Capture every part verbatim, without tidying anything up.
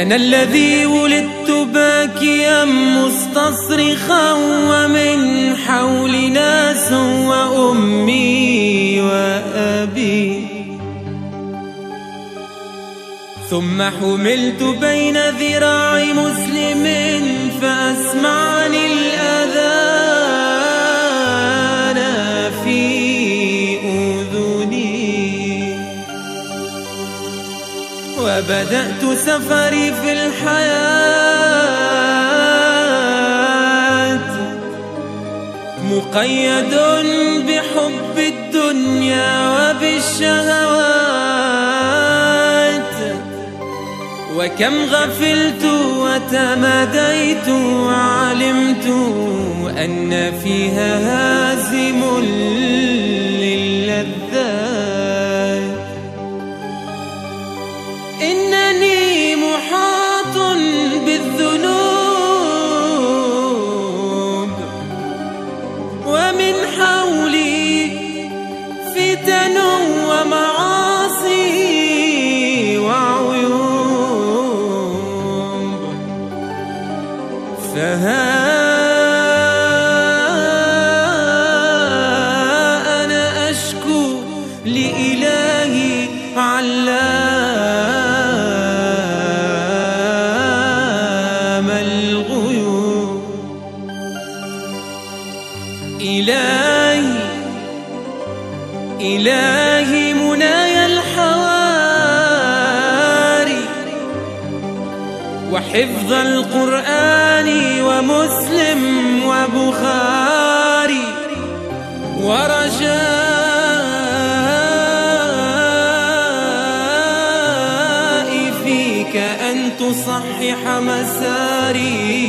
أنا الذي ولدت باكيا مستصرخا ومن حولي ناس وأمي وأبي، ثم حملت بين ذراعي مسلم فأسمعني الأذان في أذني، وبدأت سفري في الحياة مقيد بحب الدنيا وبالشهوات، وكم غفلت وتماديت وعلمت أن فيها هازم للذات. إنني محاط بالذنوب ومن حولي فتن ومعاصي وعيوب، فها أنا أشكو لإلهي علام الغيوب. إلهي إلهي منايا الحواري وحفظ القرآن ومسلم وبخاري، ورجائي فيك أن تصحح مساري.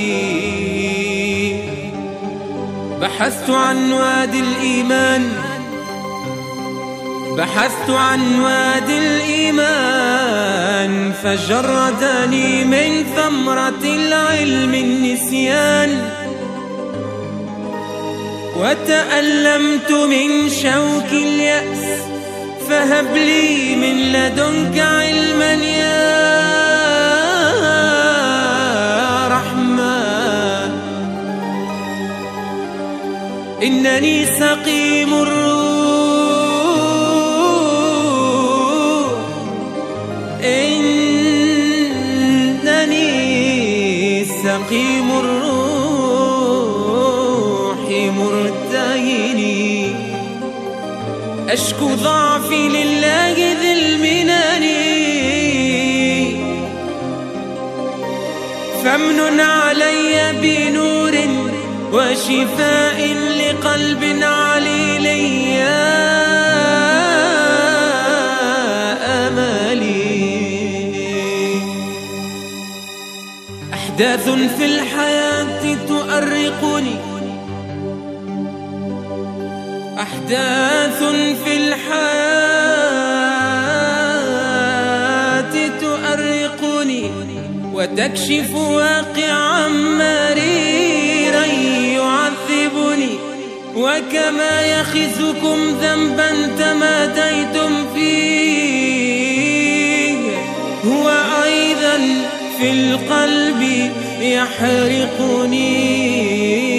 بحثت عن وادي الإيمان بحثت عن وادي الإيمان فجردني من ثمرة العلم النسيان، وتألمت من شوك اليأس فهب لي من لدنك علما يا رحمن. إنني سقيم الروح إنني سقيم الروح مرتهني، أشكو ضعفي لله ذي المنن، فامنن علي بنور وشفاء لقلب عليل يا أملي. أحداث في الحياة تؤرقني أحداث في الحياة تؤرقني وتكشف واقعا مريرا يعذبني، وكما يخزكم ذنبا تماديتم فيه هو أيضا في القلب يحرقني.